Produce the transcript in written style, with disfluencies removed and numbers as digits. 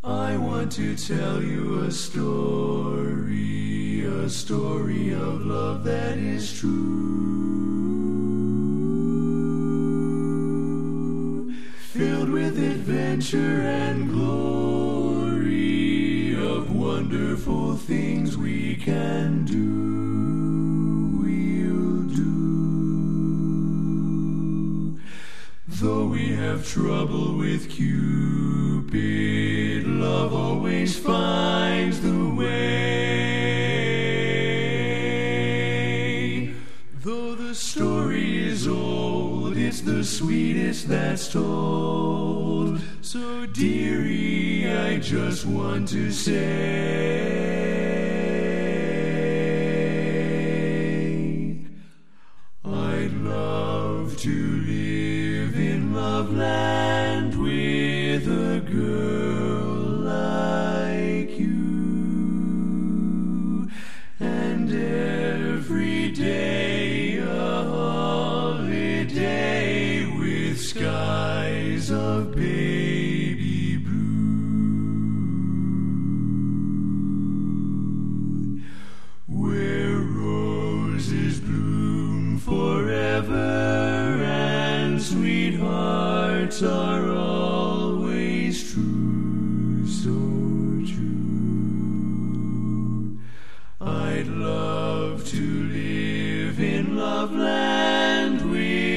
I want to tell you a story of love that is true, filled with adventure and glory, of wonderful things we can do, we'll do. Though we have trouble with Cupid, love always finds the way. Though the story is old, it's the sweetest that's told. So dearie, I just want to say, I'd love to live in Loveland with a girl like you, and every day a holiday with skies of baby blue, where roses bloom forever and sweethearts are always true, so true. I'd love to live in Loveland with